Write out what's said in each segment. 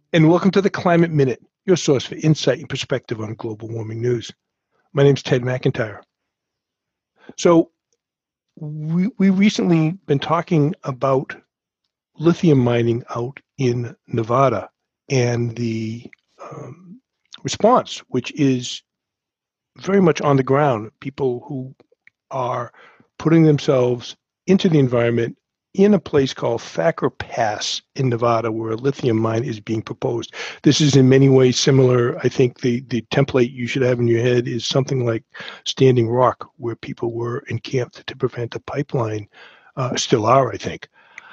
And welcome to the Climate Minute, your source for insight and perspective on global warming news. My name's Ted McIntyre. So we recently been talking about lithium mining out in Nevada and the response, which is very much on the ground. People who are putting themselves into the environment in a place called Thacker Pass in Nevada, where a lithium mine is being proposed. This is in many ways similar. I think the template you should have in your head is something like Standing Rock, where people were encamped to prevent a pipeline, still are, I think.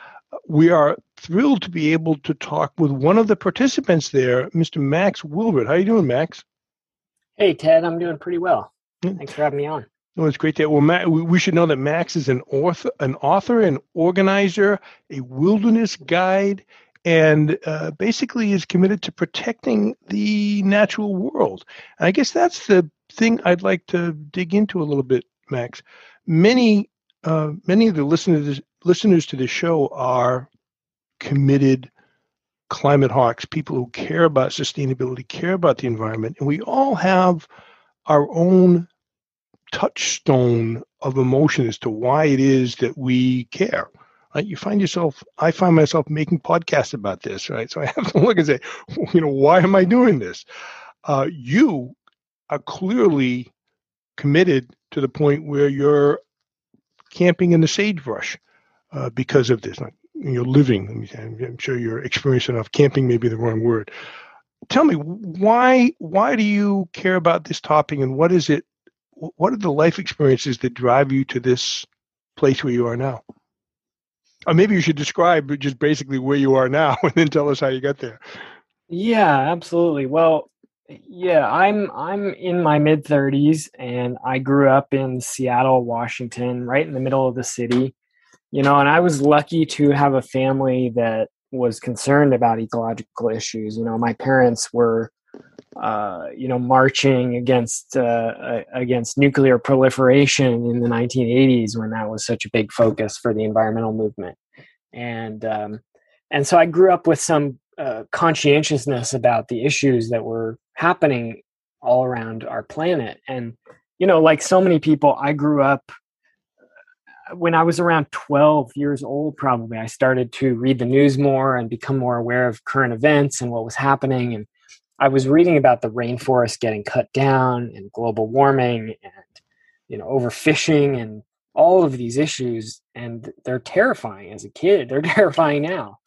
We are thrilled to be able to talk with one of the participants there, Mr. Max Wilbert. How are you doing, Max? Hey, Ted, I'm doing pretty well. Thanks for having me on. Oh, it's great that. Well, we should know that Max is an author, an organizer, a wilderness guide, and basically is committed to protecting the natural world. And I guess that's the thing I'd like to dig into a little bit, Max. Many of the listeners to the show are committed climate hawks, people who care about sustainability, care about the environment, and we all have our own touchstone of emotion as to why it is that we care. Right? I find myself making podcasts about this, right? So I have to look and say, why am I doing this? You are clearly committed to the point where you're camping in the sagebrush because of this. You're living. I'm sure you're experiencing enough. Camping may be the wrong word. Tell me, why do you care about this topic, and what is it? What are the life experiences that drive you to this place where you are now? Or maybe you should describe just basically where you are now and then tell us how you got there. Yeah, absolutely. Well, yeah, I'm in my mid-30s and I grew up in Seattle, Washington, right in the middle of the city. And I was lucky to have a family that was concerned about ecological issues. My parents were marching against nuclear proliferation in the 1980s when that was such a big focus for the environmental movement, and so I grew up with some conscientiousness about the issues that were happening all around our planet. And like so many people, I grew up when I was around 12 years old. Probably I started to read the news more and become more aware of current events and what was happening. And I was reading about the rainforest getting cut down and global warming and, overfishing and all of these issues. And they're terrifying as a kid. They're terrifying now.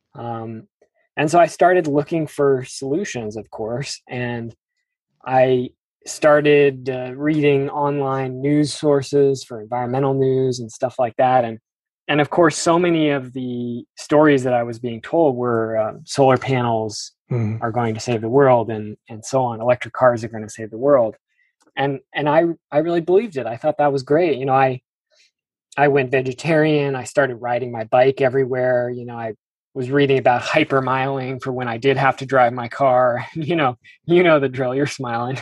And so I started looking for solutions, of course. And I started reading online news sources for environmental news and stuff like that. And of course, so many of the stories that I was being told were solar panels are going to save the world, and so on. Electric cars are going to save the world, and I really believed it. I thought that was great. I went vegetarian. I started riding my bike everywhere. I was reading about hypermiling for when I did have to drive my car. The drill. You're smiling,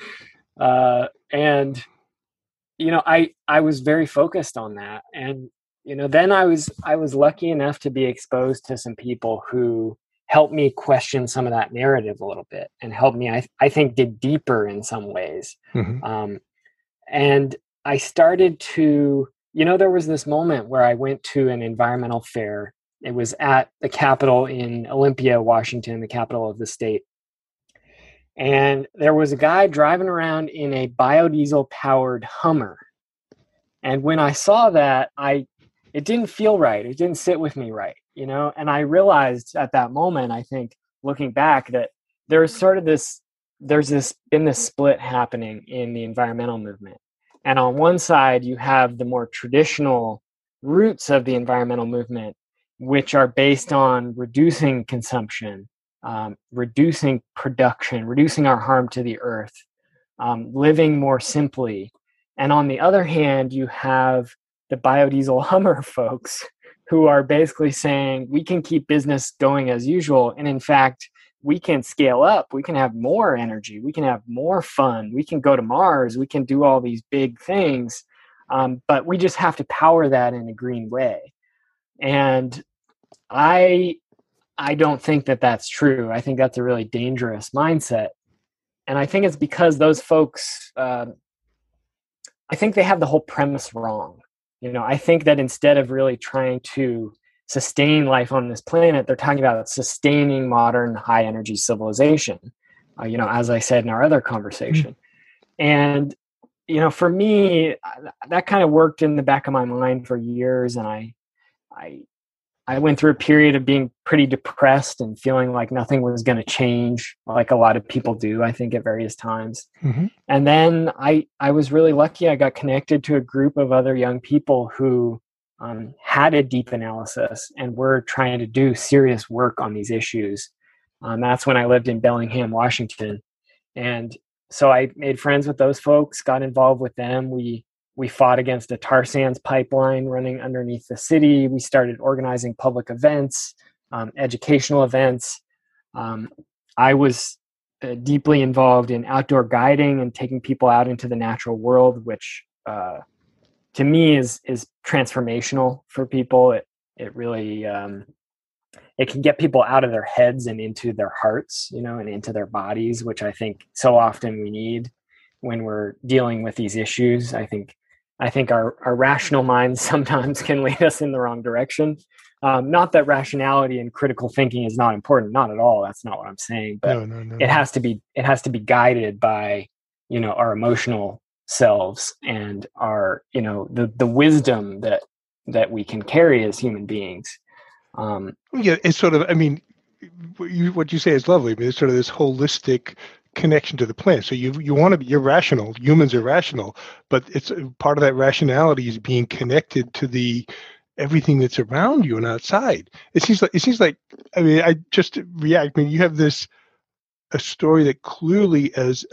and I was very focused on that. And then I was lucky enough to be exposed to some people who helped me question some of that narrative a little bit and helped me, I think, dig deeper in some ways. Mm-hmm. And I started to, there was this moment where I went to an environmental fair. It was at the Capitol in Olympia, Washington, the capital of the state. And there was a guy driving around in a biodiesel powered Hummer. And when I saw that, it didn't feel right. It didn't sit with me right, and I realized at that moment, I think looking back, that there's been this split happening in the environmental movement. And on one side, you have the more traditional roots of the environmental movement, which are based on reducing consumption, reducing production, reducing our harm to the earth, living more simply. And on the other hand, you have the biodiesel Hummer folks who are basically saying we can keep business going as usual. And in fact, we can scale up. We can have more energy. We can have more fun. We can go to Mars. We can do all these big things. But we just have to power that in a green way. And I I don't think that that's true. I think that's a really dangerous mindset. And I think it's because those folks, I think they have the whole premise wrong. I think that instead of really trying to sustain life on this planet, they're talking about sustaining modern high energy civilization, as I said in our other conversation. And, for me, that kind of worked in the back of my mind for years. And I went through a period of being pretty depressed and feeling like nothing was going to change, like a lot of people do, I think, at various times. Mm-hmm. And then I was really lucky. I got connected to a group of other young people who had a deep analysis and were trying to do serious work on these issues. That's when I lived in Bellingham, Washington. And so I made friends with those folks, got involved with them. We fought against a tar sands pipeline running underneath the city. We started organizing public events, educational events. I was deeply involved in outdoor guiding and taking people out into the natural world, which to me is transformational for people. It really it can get people out of their heads and into their hearts, and into their bodies, which I think so often we need when we're dealing with these issues. I think our rational minds sometimes can lead us in the wrong direction. Not that rationality and critical thinking is not important, not at all. That's not what I'm saying. But No. It has to be guided by, our emotional selves and our, the wisdom that we can carry as human beings. Yeah, it's sort of. I mean, what you say is lovely. I mean, it's sort of this holistic connection to the planet. So you want to be, you're rational. Humans are rational, but it's part of that rationality is being connected to the everything that's around you and outside. It seems like. I mean, I just react. I mean, you have a story that clearly as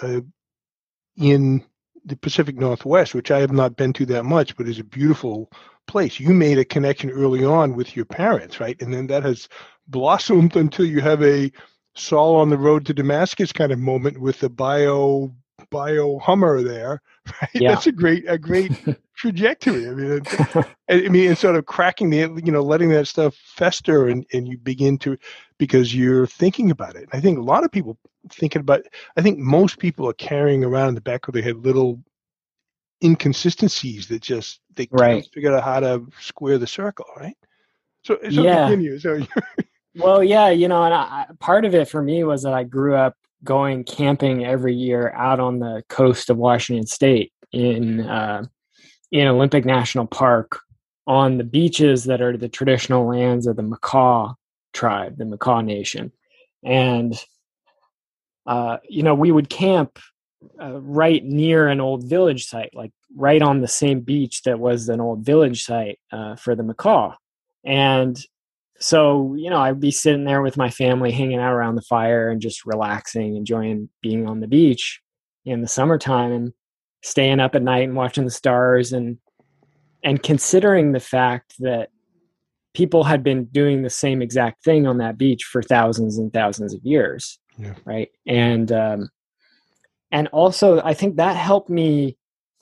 in the Pacific Northwest, which I have not been to that much, but is a beautiful place. You made a connection early on with your parents, right? And then that has blossomed until you have a Saul on the road to Damascus kind of moment with the bio Hummer there, right? Yeah. That's a great trajectory. I mean, it's sort of cracking letting that stuff fester and you begin to, because you're thinking about it. I think a lot of people I think most people are carrying around in the back of their head little inconsistencies that they can't figure out how to square the circle, right? So continue. So well, yeah, and part of it for me was that I grew up going camping every year out on the coast of Washington State in Olympic National Park on the beaches that are the traditional lands of the Makah tribe, the Makah Nation. And, we would camp right near an old village site, like right on the same beach that was an old village site for the Makah. And so, I'd be sitting there with my family, hanging out around the fire and just relaxing, enjoying being on the beach in the summertime and staying up at night and watching the stars and considering the fact that people had been doing the same exact thing on that beach for thousands and thousands of years. Yeah. Right. And also I think that helped me,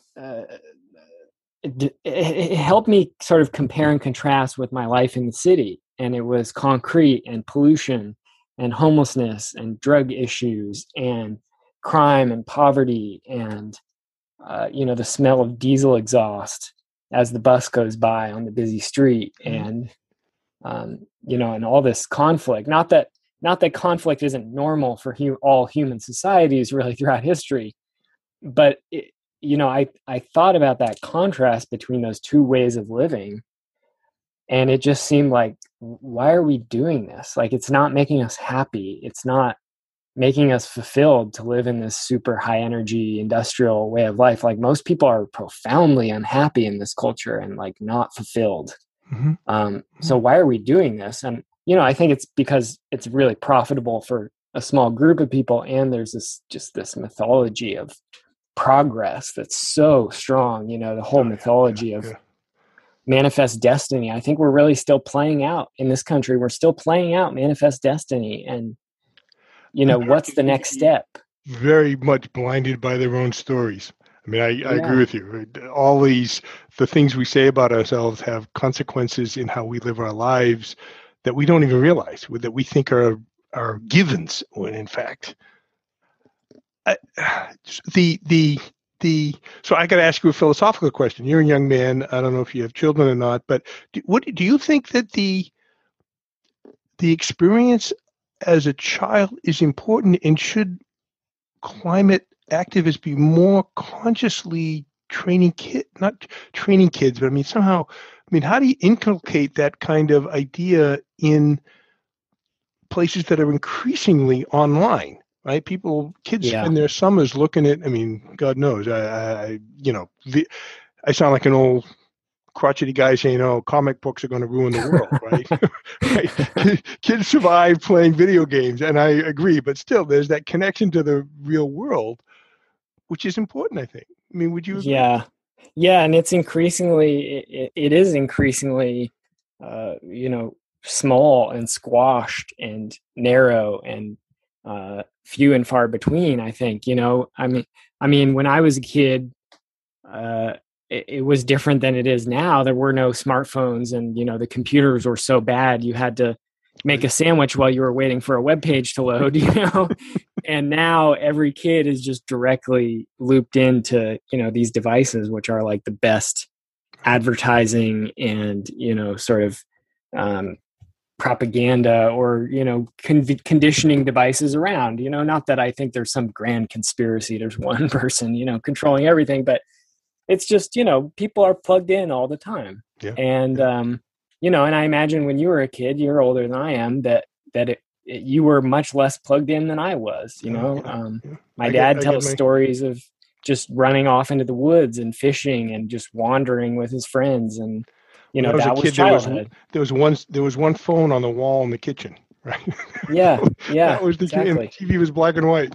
it helped me sort of compare and contrast with my life in the city. And it was concrete and pollution and homelessness and drug issues and crime and poverty and, the smell of diesel exhaust as the bus goes by on the busy street and, and all this conflict. Not that conflict isn't normal for all human societies really throughout history, but I thought about that contrast between those two ways of living. And it just seemed like, why are we doing this? Like, it's not making us happy. It's not making us fulfilled to live in this super high energy industrial way of life. Like, most people are profoundly unhappy in this culture and like not fulfilled. Mm-hmm. So why are we doing this? And, I think it's because it's really profitable for a small group of people. And there's this mythology of progress that's so strong, the whole mythology of manifest destiny. I think we're really still playing out in this country. We're still playing out manifest destiny. And, what's the next step? Very much blinded by their own stories. I mean, I agree with you. All the things we say about ourselves have consequences in how we live our lives that we don't even realize, that we think are givens, when in fact, so I got to ask you a philosophical question. You're a young man. I don't know if you have children or not, but do you think that the experience as a child is important, and should climate activists be more consciously not training kids, but I mean somehow, how do you inculcate that kind of idea in places that are increasingly online, right? Kids spend their summers looking at, God knows, I sound like an old crotchety guy saying, "Oh, comic books are going to ruin the world," right? Right? Kids survive playing video games, and I agree. But still, there's that connection to the real world, which is important, I think. Would you agree? Yeah, and it's increasingly, it is increasingly, small and squashed and narrow and few and far between. I think, when I was a kid, it was different than it is now. There were no smartphones, and the computers were so bad you had to make a sandwich while you were waiting for a web page to load. And now every kid is just directly looped into these devices, which are like the best advertising and sort of propaganda or conditioning devices around. Not that I think there's some grand conspiracy, there's one person controlling everything, but it's just, people are plugged in all the time. Yeah. And, and I imagine when you were a kid, you're older than I am, that you were much less plugged in than I was, My dad tells stories of just running off into the woods and fishing and just wandering with his friends. And, that was childhood. There was one phone on the wall in the kitchen, right? Yeah. That was exactly. And the TV was black and white.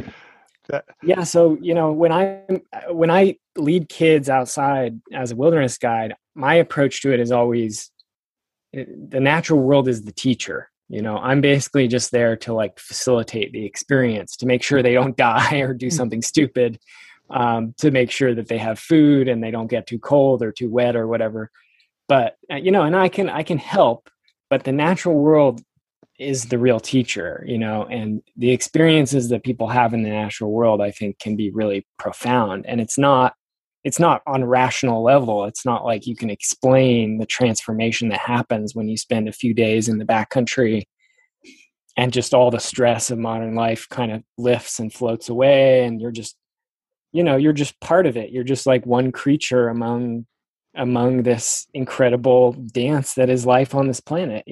Yeah. So, when I lead kids outside as a wilderness guide, my approach to it is always the natural world is the teacher. I'm basically just there to facilitate the experience, to make sure they don't die or do something stupid, to make sure that they have food and they don't get too cold or too wet or whatever. But, and I can help, but the natural world is the real teacher, and the experiences that people have in the natural world, I think, can be really profound. And it's not on a rational level. It's not like you can explain the transformation that happens when you spend a few days in the backcountry and just all the stress of modern life kind of lifts and floats away. And you're just part of it. You're just like one creature among this incredible dance that is life on this planet,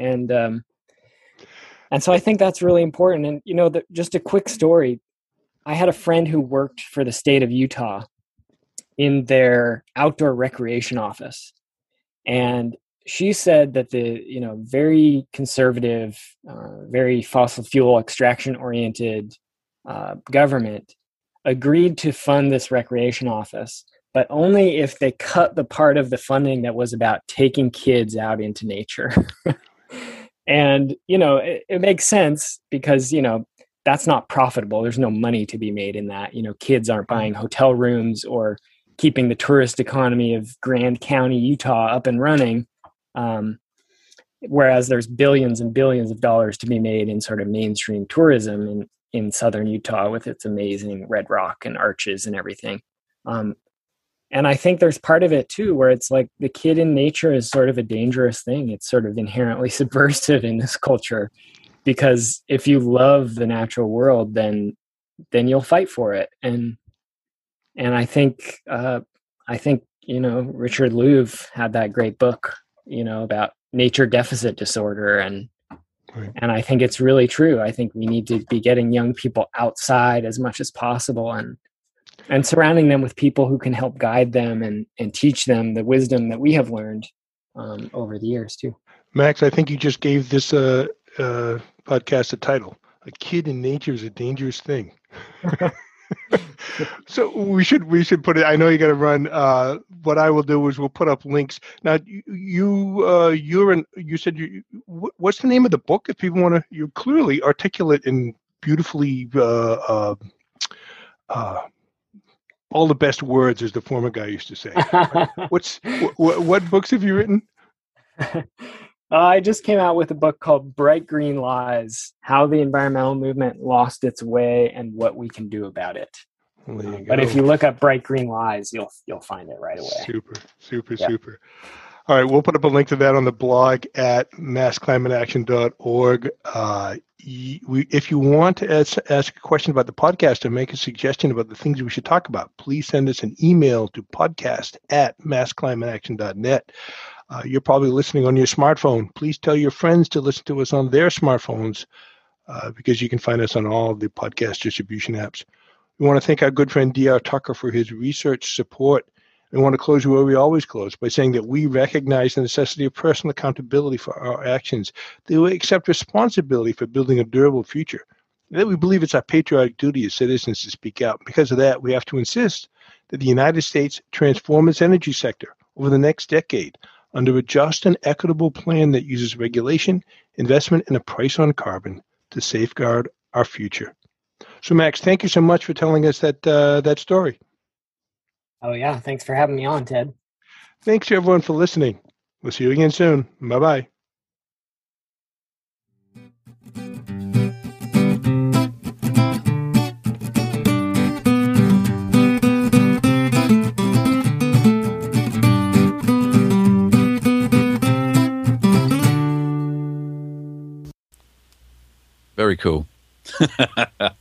and so I think that's really important. And, just a quick story. I had a friend who worked for the state of Utah in their outdoor recreation office. And she said that the, very conservative, very fossil fuel extraction oriented government agreed to fund this recreation office, but only if they cut the part of the funding that was about taking kids out into nature. And, it makes sense because, that's not profitable. There's no money to be made in that. Kids aren't buying hotel rooms or keeping the tourist economy of Grand County, Utah up and running. Whereas there's billions and billions of dollars to be made in sort of mainstream tourism in southern Utah with its amazing red rock and arches and everything. And I think there's part of it too, where it's like the kid in nature is sort of a dangerous thing. It's sort of inherently subversive in this culture, because if you love the natural world, then you'll fight for it. And I think Richard Louv had that great book, about nature deficit disorder, and I think it's really true. I think we need to be getting young people outside as much as possible and surrounding them with people who can help guide them and teach them the wisdom that we have learned over the years too. Max, I think you just gave this podcast a title. A kid in nature is a dangerous thing. So we should put it. I know you got to run. What I will do is we'll put up links. Now you said what's the name of the book? If people want to, you're clearly articulate and beautifully all the best words, as the former guy used to say. What books have you written? I just came out with a book called Bright Green Lies: How the Environmental Movement Lost Its Way and What We Can Do About It. But if you look up Bright Green Lies, you'll find it right away. Super. All right, we'll put up a link to that on the blog at massclimateaction.org. If you want to ask a question about the podcast or make a suggestion about the things we should talk about, please send us an email to podcast@massclimateaction.net. You're probably listening on your smartphone. Please tell your friends to listen to us on their smartphones because you can find us on all the podcast distribution apps. We want to thank our good friend D.R. Tucker for his research support. We want to close where we always close, by saying that we recognize the necessity of personal accountability for our actions, that we accept responsibility for building a durable future, and that we believe it's our patriotic duty as citizens to speak out. Because of that, we have to insist that the United States transform its energy sector over the next decade under a just and equitable plan that uses regulation, investment, and a price on carbon to safeguard our future. So, Max, thank you so much for telling us that story. Oh, yeah. Thanks for having me on, Ted. Thanks to everyone for listening. We'll see you again soon. Bye-bye. Very cool.